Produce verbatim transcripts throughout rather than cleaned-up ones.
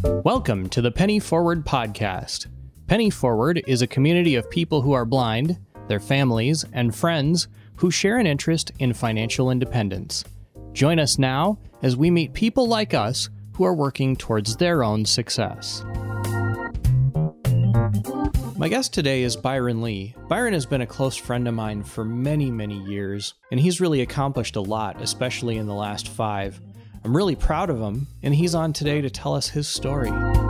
Welcome to the Penny Forward podcast. Penny Forward is a community of people who are blind, their families, and friends who share an interest in financial independence. Join us now as we meet people like us who are working towards their own success. My guest today is Byron Lee. Byron has been a close friend of mine for many, many years, and he's really accomplished a lot, especially in the last five. I'm really proud of him, and he's on today to tell us his story.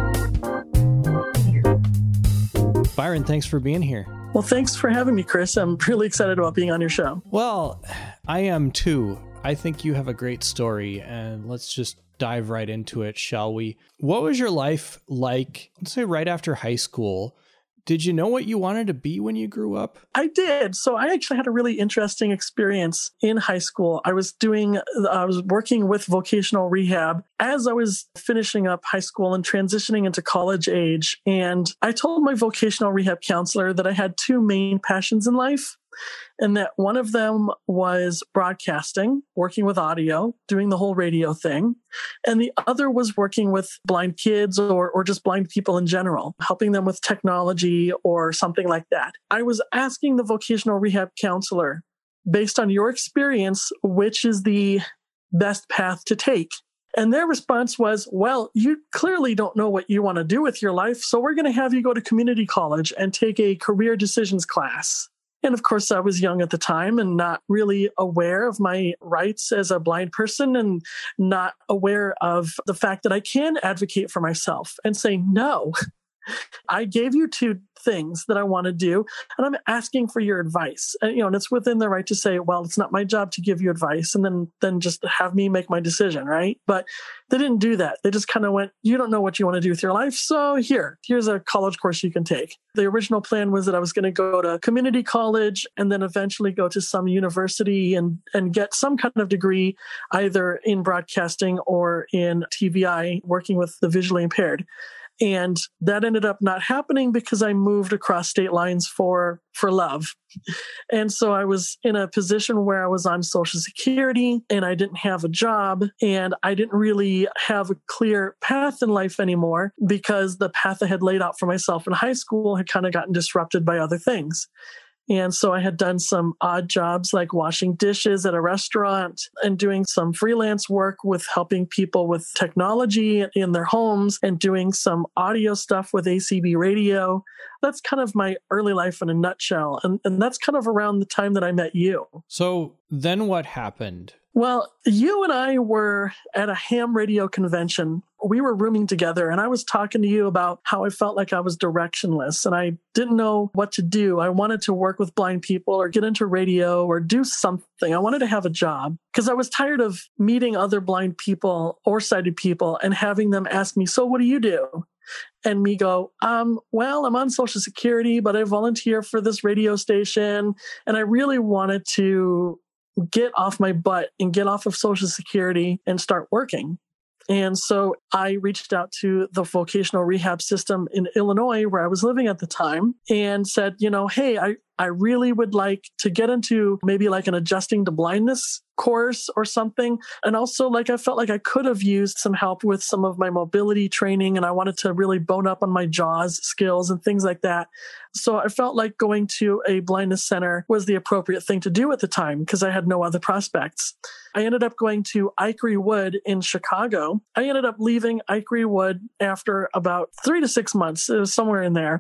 Byron, thanks for being here. Well, thanks for having me, Chris. I'm really excited about being on your show. Well, I am too. I think you have a great story, and let's just dive right into it, shall we? What was your life like, let's say right after high school? Did you know what you wanted to be when you grew up? I did. So I actually had a really interesting experience in high school. I was doing, I was working with vocational rehab as I was finishing up high school and transitioning into college age. And I told my vocational rehab counselor that I had two main passions in life. And that one of them was broadcasting, working with audio, doing the whole radio thing. And the other was working with blind kids or, or just blind people in general, helping them with technology or something like that. I was asking the vocational rehab counselor, based on your experience, which is the best path to take? And their response was, well, you clearly don't know what you want to do with your life, so we're going to have you go to community college and take a career decisions class. And of course, I was young at the time and not really aware of my rights as a blind person and not aware of the fact that I can advocate for myself and say, no, I gave you two things that I want to do, and I'm asking for your advice. And, you know, and it's within their right to say, well, it's not my job to give you advice, and then, then just have me make my decision, right? But they didn't do that. They just kind of went, you don't know what you want to do with your life, so here, here's a college course you can take. The original plan was that I was going to go to community college and then eventually go to some university and, and get some kind of degree, either in broadcasting or in T V I, working with the visually impaired. And that ended up not happening because I moved across state lines for, for love. And so I was in a position where I was on Social Security and I didn't have a job and I didn't really have a clear path in life anymore because the path I had laid out for myself in high school had kind of gotten disrupted by other things. And so I had done some odd jobs like washing dishes at a restaurant and doing some freelance work with helping people with technology in their homes and doing some audio stuff with A C B radio. That's kind of my early life in a nutshell. And, and that's kind of around the time that I met you. So then what happened? Well, you and I were at a ham radio convention. We were rooming together and I was talking to you about how I felt like I was directionless and I didn't know what to do. I wanted to work with blind people or get into radio or do something. I wanted to have a job because I was tired of meeting other blind people or sighted people and having them ask me, so what do you do? And me go, um, well, I'm on Social Security, but I volunteer for this radio station. And I really wanted to get off my butt and get off of Social Security and start working. And so I reached out to the vocational rehab system in Illinois where I was living at the time and said, you know, hey, I, I really would like to get into maybe like an adjusting to blindness course or something. And also like I felt like I could have used some help with some of my mobility training and I wanted to really bone up on my JAWS skills and things like that. So I felt like going to a blindness center was the appropriate thing to do at the time because I had no other prospects. I ended up going to Icree Wood in Chicago. I ended up leaving Icree Wood after about three to six months. It was somewhere in there.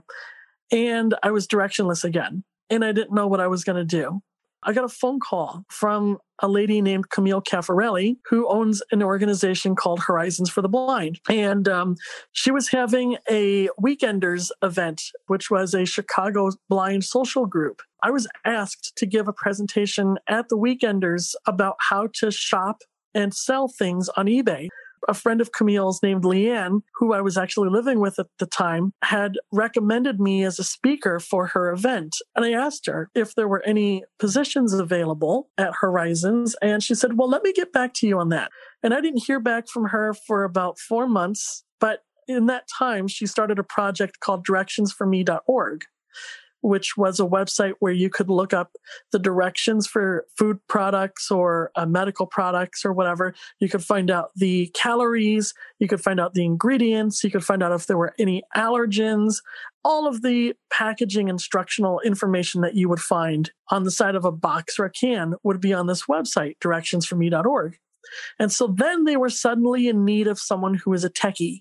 And I was directionless again. And I didn't know what I was going to do. I got a phone call from a lady named Camille Caffarelli, who owns an organization called Horizons for the Blind. And um, she was having a Weekenders event, which was a Chicago blind social group. I was asked to give a presentation at the Weekenders about how to shop and sell things on eBay. A friend of Camille's named Leanne, who I was actually living with at the time, had recommended me as a speaker for her event. And I asked her if there were any positions available at Horizons. And she said, well, let me get back to you on that. And I didn't hear back from her for about four months. But in that time, she started a project called directions for me dot org, which was a website where you could look up the directions for food products or uh, medical products or whatever. You could find out the calories, you could find out the ingredients, you could find out if there were any allergens, all of the packaging instructional information that you would find on the side of a box or a can would be on this website, directions for me dot org. And so then they were suddenly in need of someone who was a techie.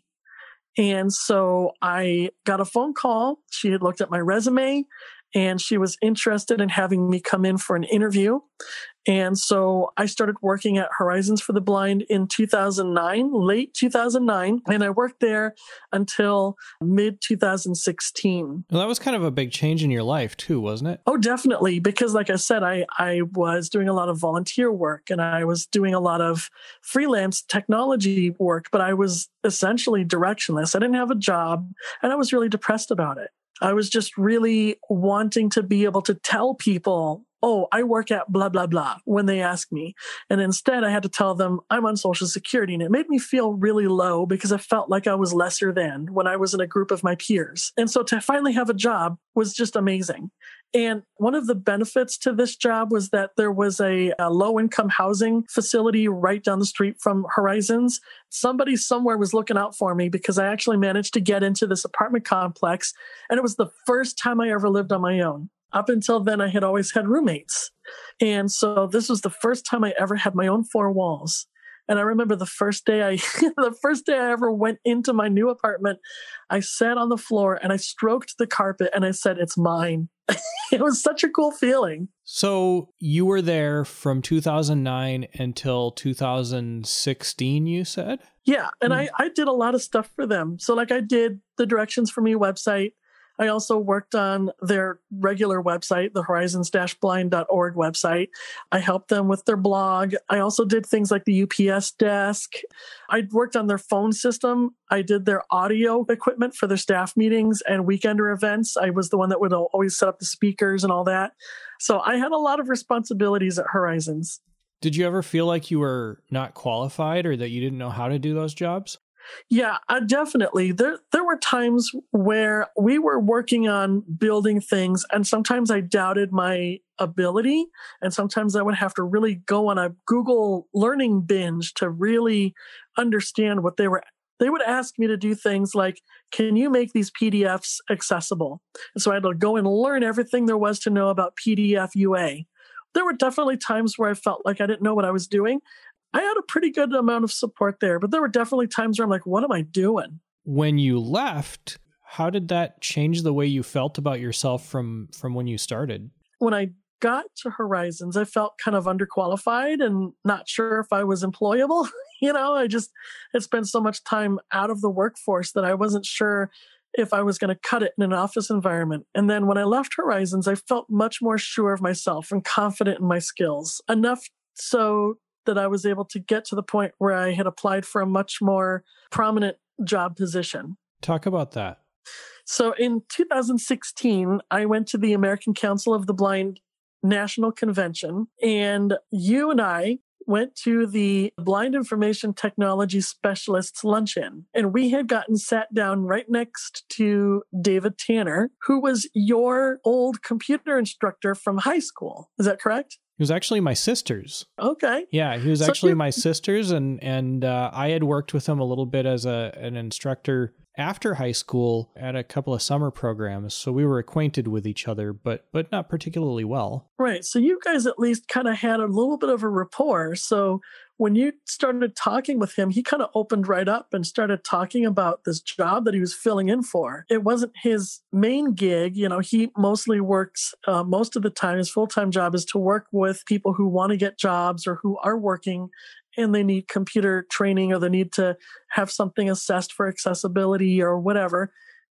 And so I got a phone call. She had looked at my resume and she was interested in having me come in for an interview. And so I started working at Horizons for the Blind in two thousand nine, late two thousand nine, and I worked there until mid two thousand sixteen. Well, that was kind of a big change in your life too, wasn't it? Oh, definitely. Because like I said, I, I was doing a lot of volunteer work and I was doing a lot of freelance technology work, but I was essentially directionless. I didn't have a job and I was really depressed about it. I was just really wanting to be able to tell people, oh, I work at blah, blah, blah, when they ask me. And instead I had to tell them I'm on Social Security. And it made me feel really low because I felt like I was lesser than when I was in a group of my peers. And so to finally have a job was just amazing. And one of the benefits to this job was that there was a, a low-income housing facility right down the street from Horizons. Somebody somewhere was looking out for me because I actually managed to get into this apartment complex. And it was the first time I ever lived on my own. Up until then, I had always had roommates. And so this was the first time I ever had my own four walls. And I remember the first day I, the first day I ever went into my new apartment, I sat on the floor and I stroked the carpet and I said, it's mine. It was such a cool feeling. So you were there from two thousand nine until two thousand sixteen, you said? Yeah. And mm. I, I did a lot of stuff for them. So like I did the Directions for Me website. I also worked on their regular website, the horizons dash blind dot org website. I helped them with their blog. I also did things like the U P S desk. I worked on their phone system. I did their audio equipment for their staff meetings and weekender events. I was the one that would always set up the speakers and all that. So I had a lot of responsibilities at Horizons. Did you ever feel like you were not qualified or that you didn't know how to do those jobs? Yeah, uh, definitely. There there were times where we were working on building things, and sometimes I doubted my ability, and sometimes I would have to really go on a Google learning binge to really understand what they were. They would ask me to do things like, can you make these P D Fs accessible? And so I had to go and learn everything there was to know about P D F U A. There were definitely times where I felt like I didn't know what I was doing. I had a pretty good amount of support there, but there were definitely times where I'm like, what am I doing? When you left, how did that change the way you felt about yourself from, from when you started? When I got to Horizons, I felt kind of underqualified and not sure if I was employable. You know, I just had spent so much time out of the workforce that I wasn't sure if I was going to cut it in an office environment. And then when I left Horizons, I felt much more sure of myself and confident in my skills, enough so that I was able to get to the point where I had applied for a much more prominent job position. Talk about that. So in two thousand sixteen, I went to the American Council of the Blind National Convention, and you and I went to the Blind Information Technology Specialists Luncheon. And we had gotten sat down right next to David Tanner, who was your old computer instructor from high school. Is that correct? He was actually my sister's. Okay. Yeah, he was so actually my sister's, and and uh, I had worked with him a little bit as a an instructor after high school at a couple of summer programs. So we were acquainted with each other, but but not particularly well. Right. So you guys at least kind of had a little bit of a rapport. So when you started talking with him, he kind of opened right up and started talking about this job that he was filling in for. It wasn't his main gig. You know, he mostly works, uh, most of the time, his full-time job is to work with people who want to get jobs or who are working and they need computer training or they need to have something assessed for accessibility or whatever.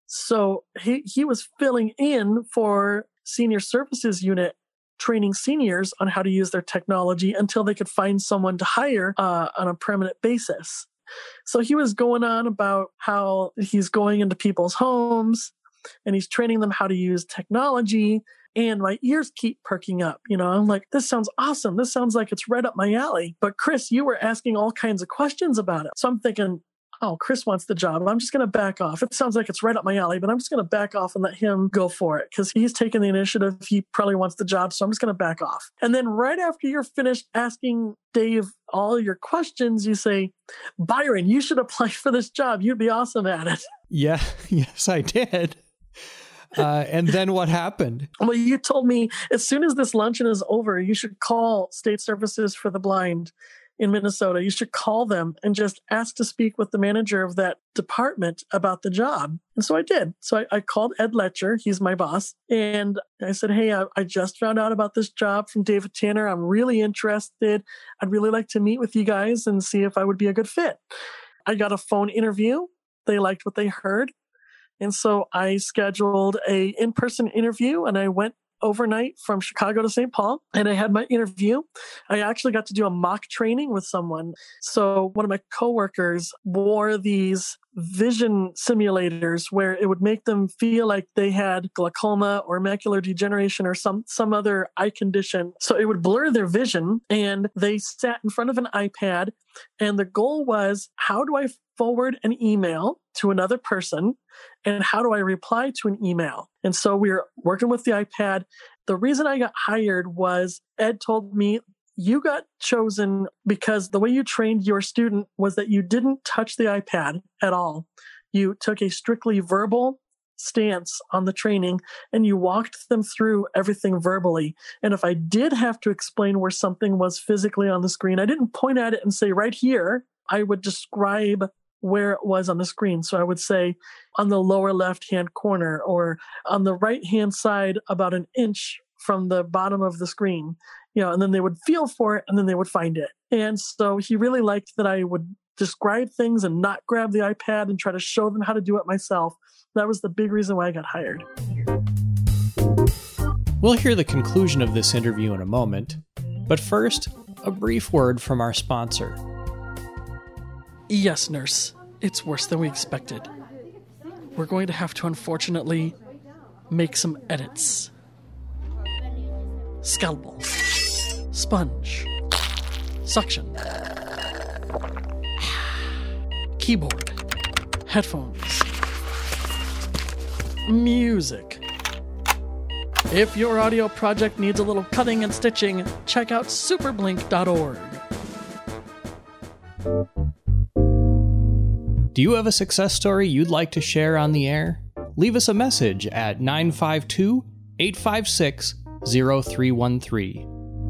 So he, he was filling in for senior services unit, training seniors on how to use their technology until they could find someone to hire uh, on a permanent basis. So he was going on about how he's going into people's homes and he's training them how to use technology. And my ears keep perking up. You know, I'm like, this sounds awesome. This sounds like it's right up my alley. But Chris, you were asking all kinds of questions about it. So I'm thinking, oh, Chris wants the job. I'm just going to back off. It sounds like it's right up my alley, but I'm just going to back off and let him go for it because he's taking the initiative. He probably wants the job, so I'm just going to back off. And then right after you're finished asking Dave all your questions, you say, Byron, you should apply for this job. You'd be awesome at it. Yeah, yes, I did. Uh, and then what happened? Well, you told me as soon as this luncheon is over, you should call State Services for the Blind in Minnesota. You should call them and just ask to speak with the manager of that department about the job. And so I did. So I, I called Ed Letcher. He's my boss. And I said, hey, I, I just found out about this job from David Tanner. I'm really interested. I'd really like to meet with you guys and see if I would be a good fit. I got a phone interview. They liked what they heard. And so I scheduled a in-person interview and I went overnight from Chicago to Saint Paul and I had my interview. I actually got to do a mock training with someone. So one of my coworkers wore these vision simulators where it would make them feel like they had glaucoma or macular degeneration or some, some other eye condition. So it would blur their vision and they sat in front of an iPad. And the goal was, how do I forward an email to another person? And how do I reply to an email? And so we were working with the iPad. The reason I got hired was Ed told me, you got chosen because the way you trained your student was that you didn't touch the iPad at all. You took a strictly verbal stance on the training and you walked them through everything verbally. And if I did have to explain where something was physically on the screen, I didn't point at it and say right here. I would describe where it was on the screen. So I would say on the lower left-hand corner or on the right-hand side about an inch from the bottom of the screen, you know, and then they would feel for it and then they would find it. And so he really liked that I would describe things and not grab the iPad and try to show them how to do it myself. That was the big reason why I got hired. We'll hear the conclusion of this interview in a moment, but first, a brief word from our sponsor. Yes, nurse. It's worse than we expected. We're going to have to, unfortunately, make some edits. Scalpel. Sponge. Suction. Keyboard. Headphones. Music. If your audio project needs a little cutting and stitching, check out superblink dot org. Do you have a success story you'd like to share on the air? Leave us a message at nine five two, eight five six, zero three one three.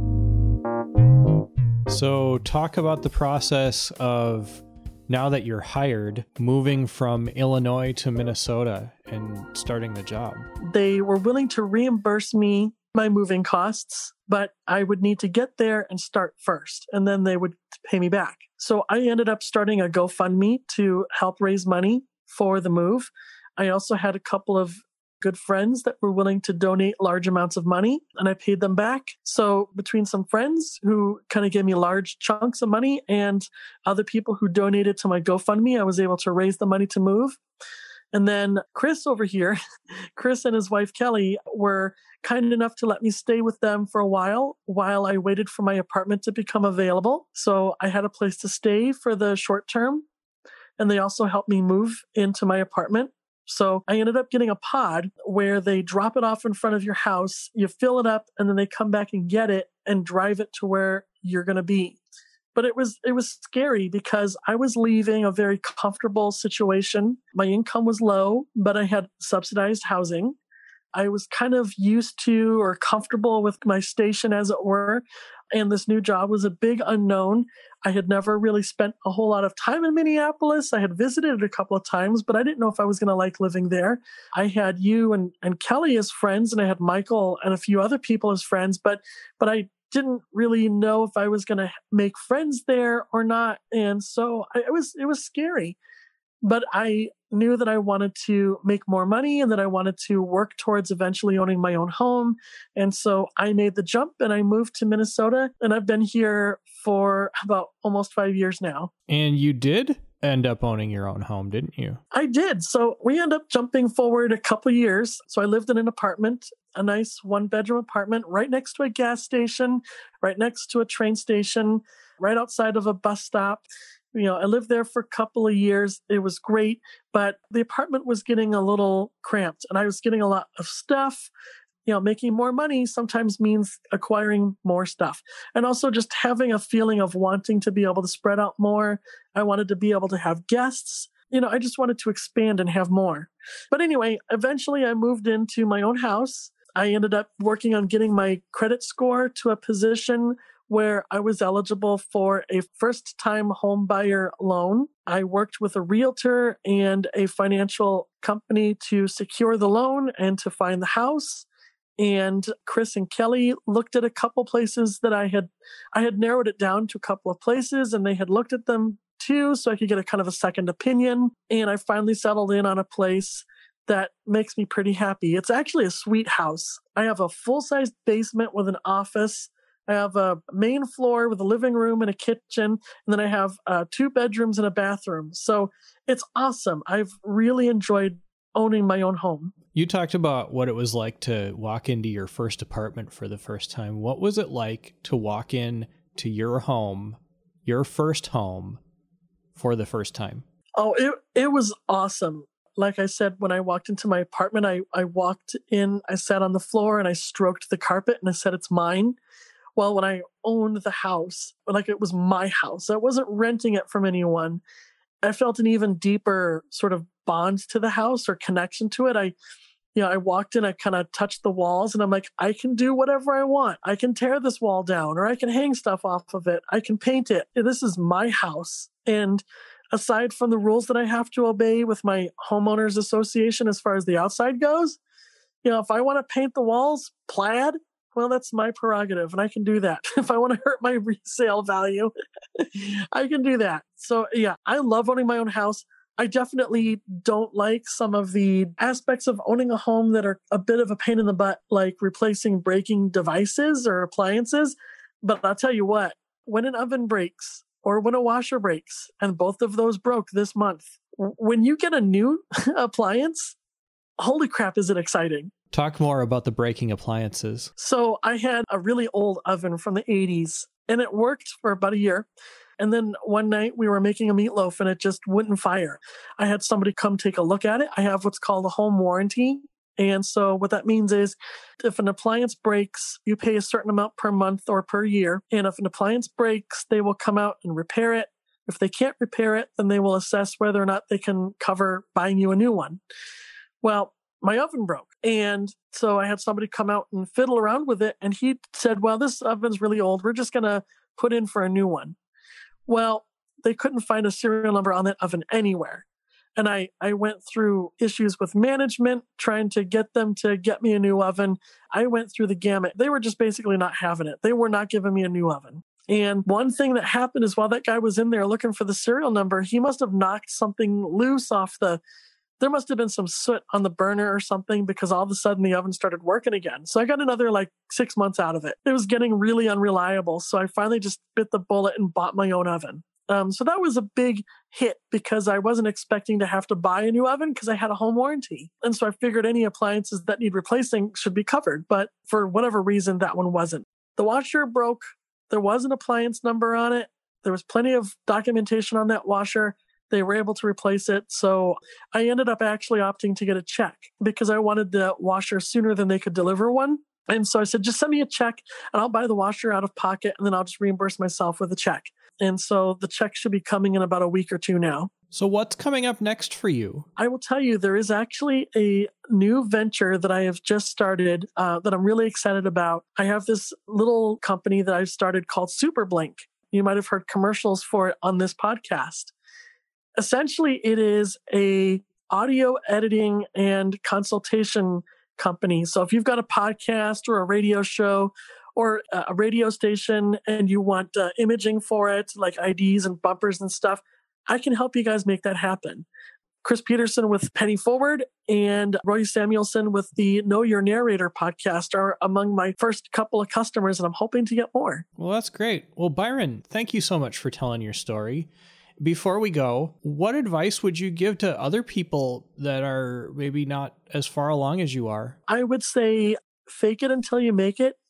So talk about the process of, now that you're hired, moving from Illinois to Minnesota and starting the job. They were willing to reimburse me my moving costs, but I would need to get there and start first, and then they would pay me back. So I ended up starting a GoFundMe to help raise money for the move. I also had a couple of good friends that were willing to donate large amounts of money, and I paid them back. So between some friends who kind of gave me large chunks of money and other people who donated to my GoFundMe, I was able to raise the money to move. And then Chris over here, Chris and his wife Kelly were kind enough to let me stay with them for a while while I waited for my apartment to become available. So I had a place to stay for the short term. And they also helped me move into my apartment. So I ended up getting a pod where they drop it off in front of your house, you fill it up, and then they come back and get it and drive it to where you're going to be. But it was it was scary because I was leaving a very comfortable situation. My income was low, but I had subsidized housing. I was kind of used to or comfortable with my station, as it were. And this new job was a big unknown. I had never really spent a whole lot of time in Minneapolis. I had visited it a couple of times, but I didn't know if I was going to like living there. I had you and, and Kelly as friends, and I had Michael and a few other people as friends, but but I didn't really know if I was going to make friends there or not. And so I, it was, it was scary, but I knew that I wanted to make more money and that I wanted to work towards eventually owning my own home. And so I made the jump and I moved to Minnesota, and I've been here for about almost five years now. And you did end up owning your own home, didn't you? I did. So we ended up jumping forward a couple years. So I lived in an apartment, a nice one bedroom apartment right next to a gas station, right next to a train station, right outside of a bus stop. You know, I lived there for a couple of years. It was great, but the apartment was getting a little cramped and I was getting a lot of stuff. You know, making more money sometimes means acquiring more stuff. And also just having a feeling of wanting to be able to spread out more. I wanted to be able to have guests. You know, I just wanted to expand and have more. But anyway, eventually I moved into my own house. I ended up working on getting my credit score to a position where I was eligible for a first-time home buyer loan. I worked with a realtor and a financial company to secure the loan and to find the house. And Chris and Kelly looked at a couple places that I had, I had narrowed it down to a couple of places and they had looked at them too, so I could get a kind of a second opinion. And I finally settled in on a place that makes me pretty happy. It's actually a sweet house. I have a full-size basement with an office. I have a main floor with a living room and a kitchen. And then I have uh, two bedrooms and a bathroom. So it's awesome. I've really enjoyed owning my own home. You talked about what it was like to walk into your first apartment for the first time. What was it like to walk in to your home, your first home, for the first time? Oh, it it was awesome. Like I said, when I walked into my apartment, I, I walked in, I sat on the floor and I stroked the carpet and I said, it's mine. Well, when I owned the house, like it was my house, I wasn't renting it from anyone. I felt an even deeper sort of bond to the house or connection to it. I, you know, I walked in, I kind of touched the walls and I'm like, I can do whatever I want. I can tear this wall down or I can hang stuff off of it. I can paint it. This is my house. And aside from the rules that I have to obey with my homeowners association, as far as the outside goes, you know, if I want to paint the walls plaid, well, that's my prerogative and I can do that. If I want to hurt my resale value, I can do that. So yeah, I love owning my own house. I definitely don't like some of the aspects of owning a home that are a bit of a pain in the butt, like replacing breaking devices or appliances. But I'll tell you what, when an oven breaks or when a washer breaks, and both of those broke this month, when you get a new appliance, holy crap, is it exciting. Talk more about the breaking appliances. So I had a really old oven from the eighties and it worked for about a year. And then one night we were making a meatloaf and it just wouldn't fire. I had somebody come take a look at it. I have what's called a home warranty. And so what that means is if an appliance breaks, you pay a certain amount per month or per year. And if an appliance breaks, they will come out and repair it. If they can't repair it, then they will assess whether or not they can cover buying you a new one. Well, my oven broke. And so I had somebody come out and fiddle around with it. And he said, well, this oven's really old. We're just going to put in for a new one. Well, they couldn't find a serial number on that oven anywhere. And I, I went through issues with management, trying to get them to get me a new oven. I went through the gamut. They were just basically not having it. They were not giving me a new oven. And one thing that happened is while that guy was in there looking for the serial number, he must have knocked something loose off the, there must have been some soot on the burner or something because all of a sudden the oven started working again. So I got another like six months out of it. It was getting really unreliable. So I finally just bit the bullet and bought my own oven. Um, so that was a big hit because I wasn't expecting to have to buy a new oven because I had a home warranty. And so I figured any appliances that need replacing should be covered. But for whatever reason, that one wasn't. The washer broke. There was an appliance number on it. There was plenty of documentation on that washer. They were able to replace it. So I ended up actually opting to get a check because I wanted the washer sooner than they could deliver one. And so I said, just send me a check and I'll buy the washer out of pocket and then I'll just reimburse myself with a check. And so the check should be coming in about a week or two now. So what's coming up next for you? I will tell you, there is actually a new venture that I have just started uh, that I'm really excited about. I have this little company that I've started called SuperBlink. You might have heard commercials for it on this podcast. Essentially, it is a audio editing and consultation company. So if you've got a podcast or a radio show or a radio station and you want uh, imaging for it, like I Ds and bumpers and stuff, I can help you guys make that happen. Chris Peterson with Penny Forward and Roy Samuelson with the Know Your Narrator podcast are among my first couple of customers, and I'm hoping to get more. Well, that's great. Well, Byron, thank you so much for telling your story. Before we go, what advice would you give to other people that are maybe not as far along as you are? I would say fake it until you make it.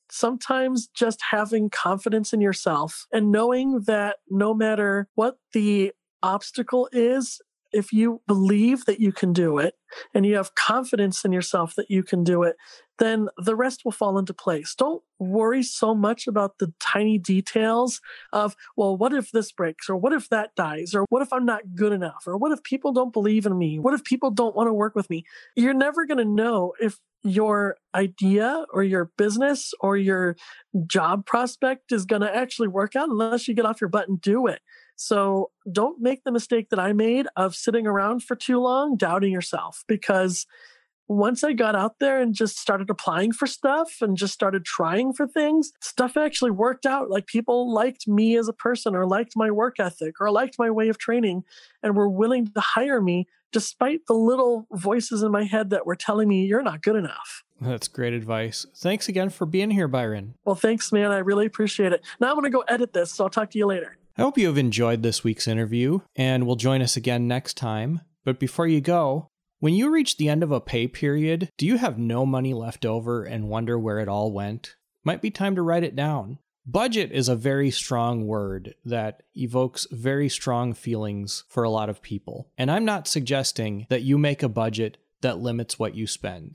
sometimes just having confidence in yourself and knowing that no matter what the obstacle is, if you believe that you can do it and you have confidence in yourself that you can do it, then the rest will fall into place. Don't worry so much about the tiny details of, well, what if this breaks? Or what if that dies? Or what if I'm not good enough? Or what if people don't believe in me? What if people don't want to work with me? You're never going to know if your idea or your business or your job prospect is going to actually work out unless you get off your butt and do it. So don't make the mistake that I made of sitting around for too long, doubting yourself, because once I got out there and just started applying for stuff and just started trying for things, stuff actually worked out. Like people liked me as a person or liked my work ethic or liked my way of training and were willing to hire me despite the little voices in my head that were telling me you're not good enough. That's great advice. Thanks again for being here, Byron. Well, thanks, man. I really appreciate it. Now I'm going to go edit this, so I'll talk to you later. I hope you have enjoyed this week's interview and will join us again next time. But before you go, when you reach the end of a pay period, do you have no money left over and wonder where it all went? Might be time to write it down. Budget is a very strong word that evokes very strong feelings for a lot of people. And I'm not suggesting that you make a budget that limits what you spend.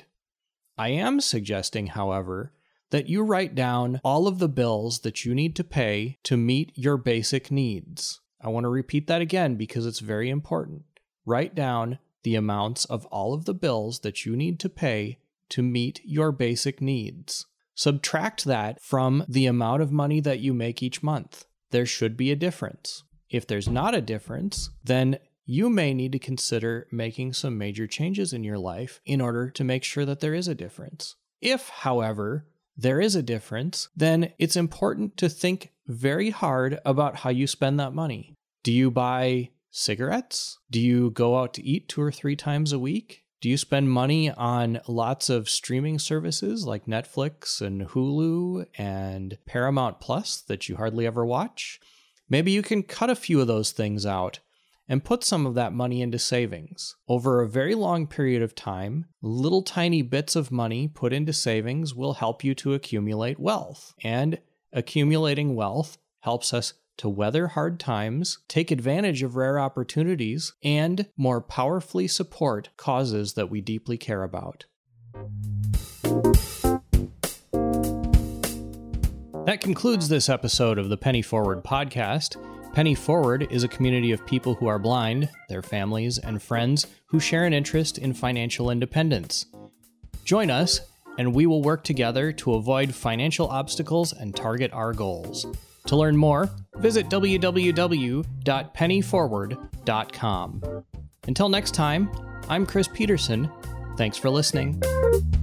I am suggesting, however, that you write down all of the bills that you need to pay to meet your basic needs. I want to repeat that again because it's very important. Write down the amounts of all of the bills that you need to pay to meet your basic needs. Subtract that from the amount of money that you make each month. There should be a difference. If there's not a difference, then you may need to consider making some major changes in your life in order to make sure that there is a difference. If, however, there is a difference, then it's important to think very hard about how you spend that money. Do you buy cigarettes? Do you go out to eat two or three times a week? Do you spend money on lots of streaming services like Netflix and Hulu and Paramount Plus that you hardly ever watch? Maybe you can cut a few of those things out and put some of that money into savings. Over a very long period of time, little tiny bits of money put into savings will help you to accumulate wealth. And accumulating wealth helps us to weather hard times, take advantage of rare opportunities, and more powerfully support causes that we deeply care about. That concludes this episode of the Penny Forward podcast. Penny Forward is a community of people who are blind, their families, and friends who share an interest in financial independence. Join us, and we will work together to avoid financial obstacles and target our goals. To learn more, visit w w w dot penny forward dot com. Until next time, I'm Chris Peterson. Thanks for listening.